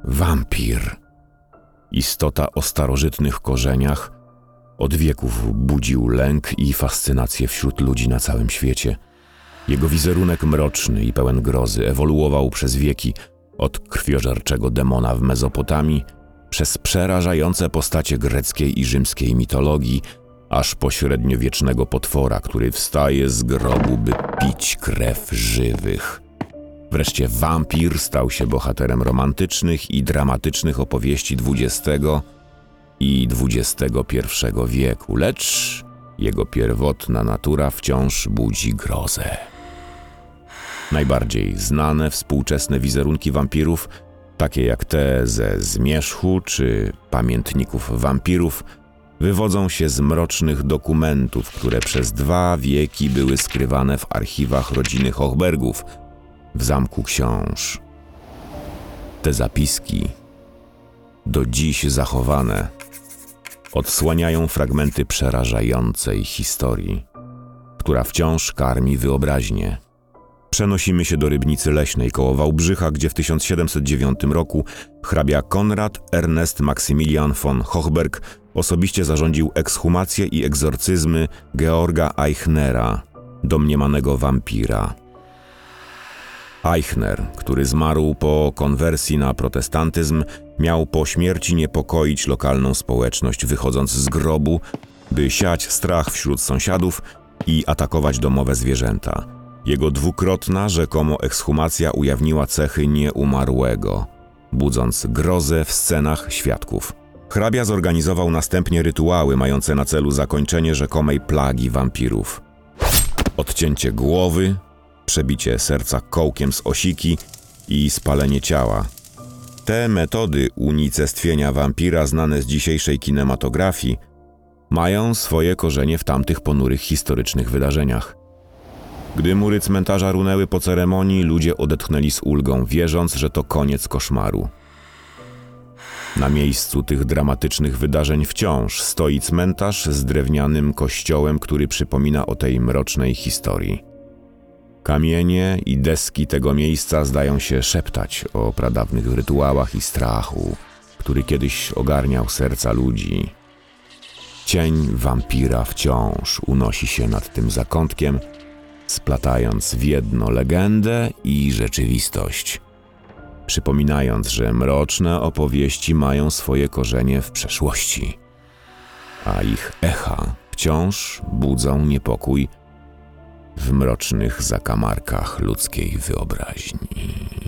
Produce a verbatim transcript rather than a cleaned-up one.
Wampir. Istota o starożytnych korzeniach, od wieków budził lęk i fascynację wśród ludzi na całym świecie. Jego wizerunek mroczny i pełen grozy ewoluował przez wieki, od krwiożerczego demona w Mezopotamii, przez przerażające postacie greckiej i rzymskiej mitologii, aż po średniowiecznego potwora, który wstaje z grobu, by pić krew żywych. Wreszcie wampir stał się bohaterem romantycznych i dramatycznych opowieści dwudziestego i dwudziestego pierwszego wieku, lecz jego pierwotna natura wciąż budzi grozę. Najbardziej znane współczesne wizerunki wampirów, takie jak te ze Zmierzchu czy Pamiętników wampirów, wywodzą się z mrocznych dokumentów, które przez dwa wieki były skrywane w archiwach rodziny Hochbergów w Zamku Książ. Te zapiski, do dziś zachowane, odsłaniają fragmenty przerażającej historii, która wciąż karmi wyobraźnię. Przenosimy się do Rybnicy Leśnej koło Wałbrzycha, gdzie w tysiąc siedemset dziewiątym roku hrabia Konrad Ernest Maksymilian von Hochberg osobiście zarządził ekshumację i egzorcyzmy Georga Eichnera, domniemanego wampira. Eichner, który zmarł po konwersji na protestantyzm, miał po śmierci niepokoić lokalną społeczność, wychodząc z grobu, by siać strach wśród sąsiadów i atakować domowe zwierzęta. Jego dwukrotna, rzekomo ekshumacja ujawniła cechy nieumarłego, budząc grozę w scenach świadków. Hrabia zorganizował następnie rytuały mające na celu zakończenie rzekomej plagi wampirów. Odcięcie głowy, przebicie serca kołkiem z osiki i spalenie ciała. Te metody unicestwienia wampira, znane z dzisiejszej kinematografii, mają swoje korzenie w tamtych ponurych historycznych wydarzeniach. Gdy mury cmentarza runęły po ceremonii, ludzie odetchnęli z ulgą, wierząc, że to koniec koszmaru. Na miejscu tych dramatycznych wydarzeń wciąż stoi cmentarz z drewnianym kościołem, który przypomina o tej mrocznej historii. Kamienie i deski tego miejsca zdają się szeptać o pradawnych rytuałach i strachu, który kiedyś ogarniał serca ludzi. Cień wampira wciąż unosi się nad tym zakątkiem, splatając w jedno legendę i rzeczywistość, przypominając, że mroczne opowieści mają swoje korzenie w przeszłości, a ich echa wciąż budzą niepokój w mrocznych zakamarkach ludzkiej wyobraźni.